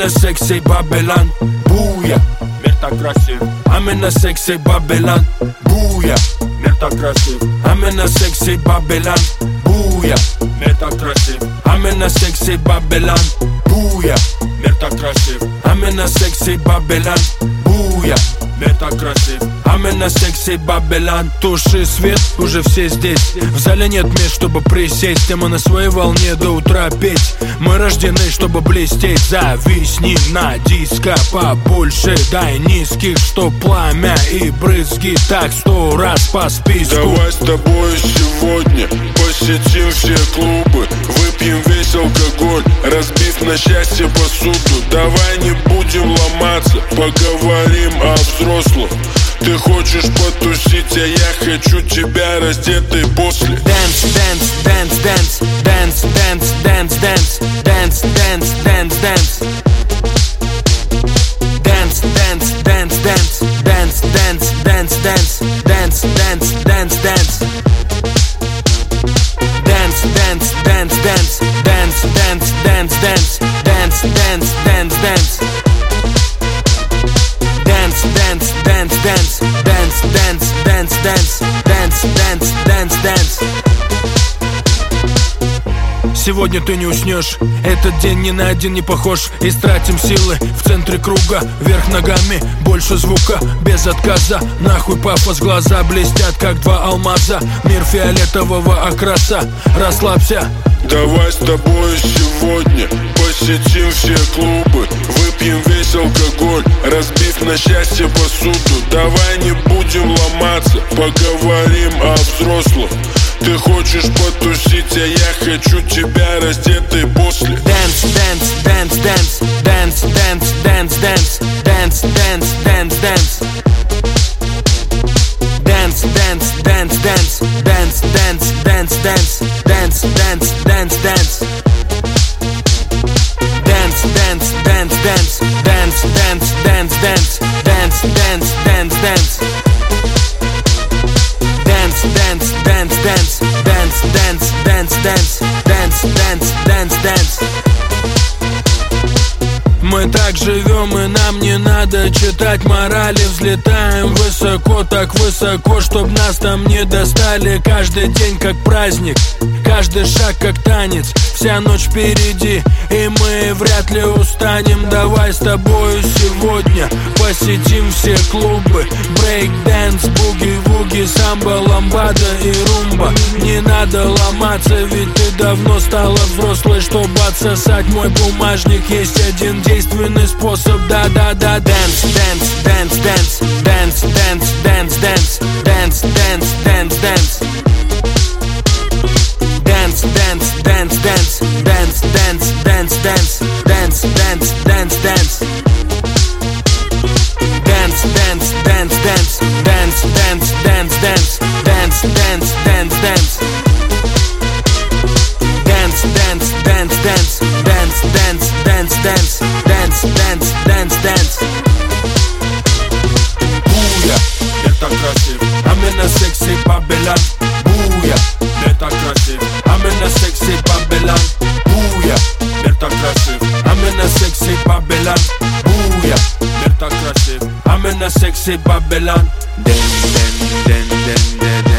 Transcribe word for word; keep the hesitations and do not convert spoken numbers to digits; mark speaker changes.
Speaker 1: in a sexy Babylon. Буя, мир так красив. I'm in a sexy Babylon. Буя, мир так красив. I'm in a sexy Babylon. Буя, мир так красив. I'm in a sexy Babylon. Буя, мир так красив. I'm in a sexy Babylon. Буя, мир так красив. I'm in a sexy Babylon. Туши свет, уже все здесь. В зале нет мест, чтобы присесть. И мы на своей волне до утра петь. Мы рождены, чтобы блестеть. Зависни на диско побольше. Дай низких, что пламя и брызги. Так сто раз по списку.
Speaker 2: Давай с тобой сегодня посетим все клубы. Выпьем весь алкоголь, разбив на счастье посуду. Давай не будем ломаться, поговорим о взрослых. Ты хочешь потусить, а я хочу тебя раздетой после.
Speaker 1: Dance, dance, dance, dance, dance, dance, dance, dance, dance, dance, dance, dance. Dance, dance, dance, dance, dance, dance, dance, dance, dance, dance, dance, dance. Dance, dance, dance, dance, dance, dance, dance, dance, dance, dance, dance, dance. Dance, dance, dance, dance, dance, dance, dance, dance, dance, dance, dance, dance. Сегодня ты не уснешь, этот день ни на один не похож. Истратим силы в центре круга, вверх ногами, больше звука, без отказа. Нахуй пафос, глаза блестят, как два алмаза. Мир фиолетового окраса, расслабься.
Speaker 2: Давай с тобой сегодня посетим все клубы. Выпьем весь алкоголь, разбив на счастье посуду. Давай не будем ломаться, поговорим о взрослых. Ты хочешь потусить, а я хочу тебя раздетой после.
Speaker 1: Dance, dance, dance, dance, dance, dance, dance, dance, dance, dance, dance, dance. Dance, dance, dance, dance, dance, dance, dance, dance, dance, dance, dance, dance. Dance, dance, dance, dance, dance, dance, dance, dance, dance, dance, dance, dance. Dance, dance, dance, dance, dance, dance, dance, dance, dance, dance, dance, dance. Мы так живем, и нам не надо читать морали. Взлетаем высоко, так высоко, чтоб нас там не достали. Каждый день как праздник, каждый шаг как танец. Вся ночь впереди, и мы вряд ли устанем. Давай с тобою сегодня посетим все клубы. Брейк-дэнс, буги-вуги, самбо, ламбада и румба. Не надо ломаться, ведь ты давно стала взрослой, чтобы отсосать мой бумажник. Есть один действенный способ, да-да-да. Dance, dance, dance, dance, dance, dance, dance, dance, dance, dance, dance, dance. Dance, dance, dance, dance, dance, dance, dance, dance, dance, dance, dance, dance. Dance, dance, dance, dance, dance, dance, dance, dance, dance, dance, dance, dance. Dance, dance, dance, dance, dance, dance, dance, dance, dance, dance, dance, dance. Буя, мир так красив. I'm in a sexy Babylon. Буя, мир так красив. I'm in a sexy Babylon. Буя, мир так красив. I'm in a sexy Babylon. Буя, мир так красив. I'm in a sexy Babylon. Den, den, den, den, den.